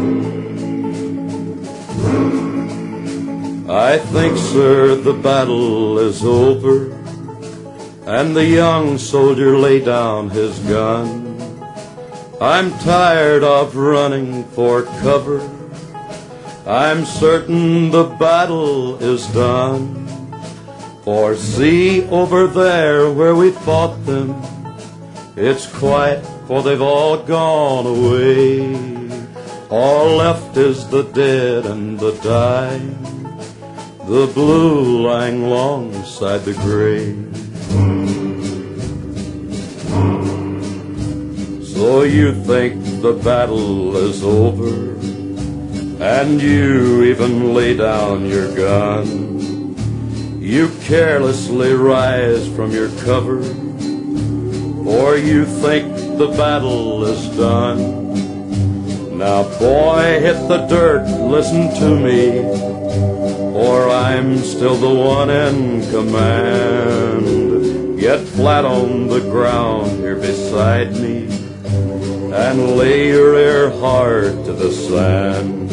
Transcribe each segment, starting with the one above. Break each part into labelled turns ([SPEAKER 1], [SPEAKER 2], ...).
[SPEAKER 1] I think, sir, the battle is over, and the young soldier lay down his gun. I'm tired of running for cover. I'm certain the battle is done. For see over there where we fought them, it's quiet, for they've all gone away. All left is the dead and the dying, the blue lying alongside the gray. So you think the battle is over, and you even lay down your gun. You carelessly rise from your cover, or you think the battle is done. Now boy, hit the dirt, listen to me, or I'm still the one in command. Get flat on the ground here beside me, and lay your ear hard to the sand.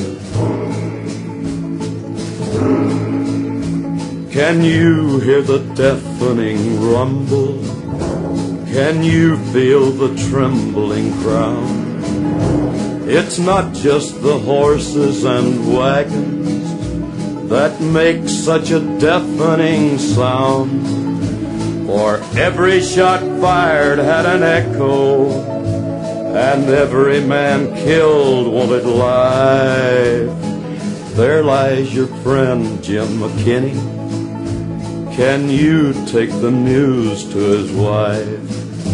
[SPEAKER 1] Can you hear the deafening rumble? Can you feel the trembling crowd? It's not just the horses and wagons that make such a deafening sound, for every shot fired had an echo, and every man killed wanted life. There lies your friend Jim McKinney. Can you take the news to his wife?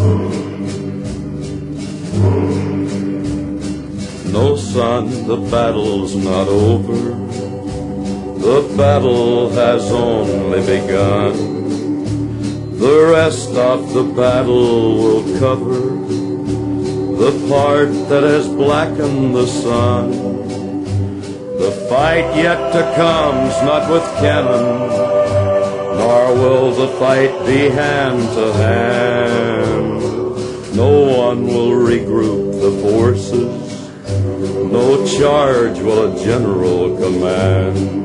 [SPEAKER 1] No, son, the battle's not over. The battle has only begun. The rest of the battle will cover the part that has blackened the sun. The fight yet to come's not with cannon, nor will the fight be hand to hand. No one will regroup the forces, no charge will a general command.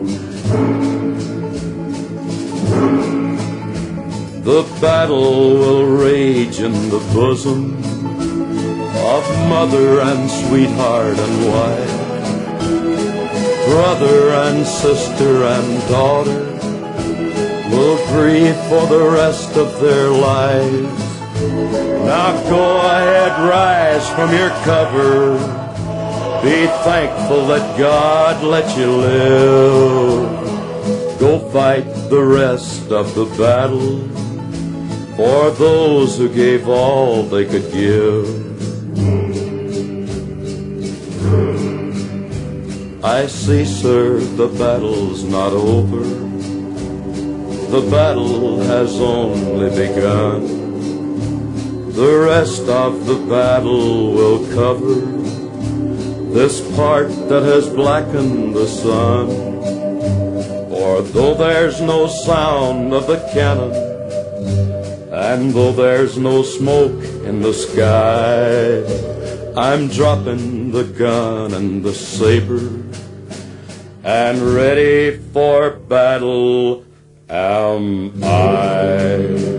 [SPEAKER 1] The battle will rage in the bosom of mother and sweetheart and wife, brother and sister and daughter will grieve for the rest of their lives. Now go ahead, rise from your cover, be thankful that God let you live. Go fight the rest of the battle for those who gave all they could give. I see, sir, the battle's not over. The battle has only begun. The rest of the battle will cover this part that has blackened the sun. For though there's no sound of the cannon, and though there's no smoke in the sky, I'm dropping the gun and the saber, and ready for battle am I.